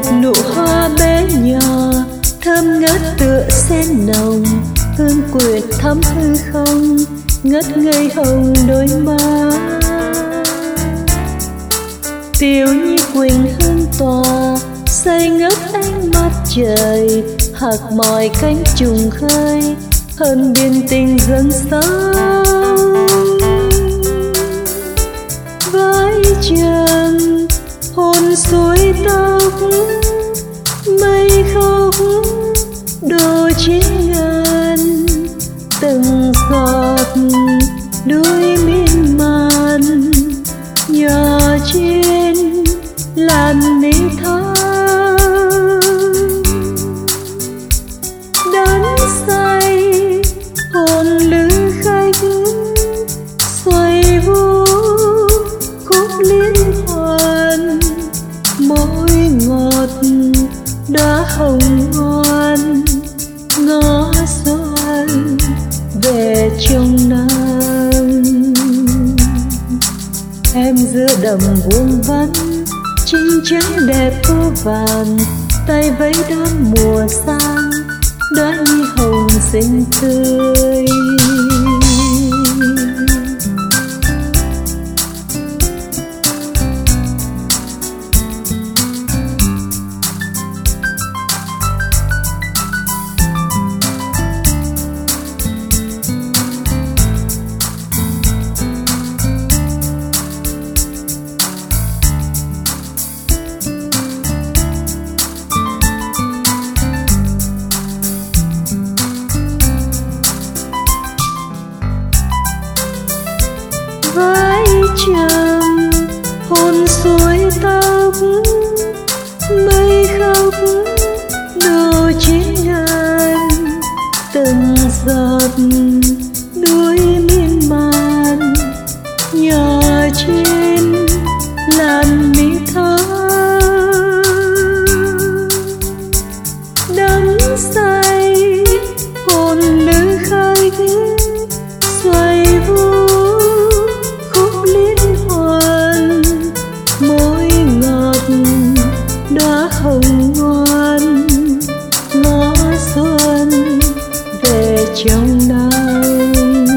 nụ hoa bé nhỏ thơm ngát tựa sen nồng, hương quyệt thắm hư không ngất ngây hồng đôi má. Tiểu nhi quỳnh hương tỏa say ngất ánh mắt trời, hạc mỏi cánh trùng khơi hơn biển tình dâng sâu. Vai trầm hồn suối tóc mây khóc đổ trên ngàn, từng giọt đuôi miên man nhỏ trên làn mi thắm. Đắm say hồn lữ khách xoay vô khúc liên hoàn, môi ngọt đóa hồng ngoan ngó xuân về trong nắng. Em giữa đầm vuông vắn chinh trắng đẹp vô vàn, tay vẫy đón mùa sang đóa nhi hồng xinh tươi. Vai trầm hồn suối tóc mây khóc đổ trên ngàn, từng giọt đuôi miên man nhỏ trên làn mi thắm. Đắm say hồn nữ khách xoay vô đóa hồng ngoan ngó xuân về trong nắng.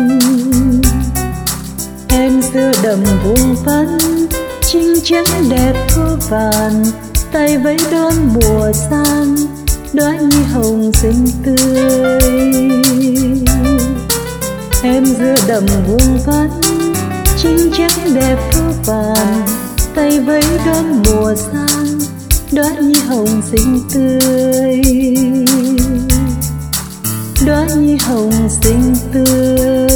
Em giữa đầm vuông vắn chinh trắng đẹp vô vàn, tay vẫy đón mùa sang đóa nhi hồng xinh tươi. Em giữa đầm vuông vắn chinh trắng đẹp vô vàn, tay vẫy đón mùa sang đóa nhi hồng xinh tươi, đóa nhi hồng xinh tươi.